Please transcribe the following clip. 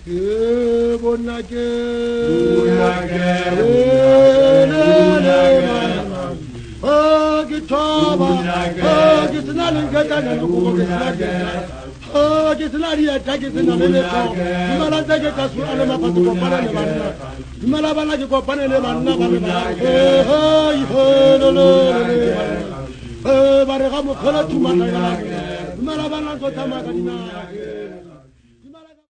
bonake gitoba gisinali ngetana nokugisinali gisinali yatagisinali leto imala zake kasura le mapatu kopana le banna imala bana ke kopana le banna bana bare ga mo khola tumata ya imala bana go tsamaka dina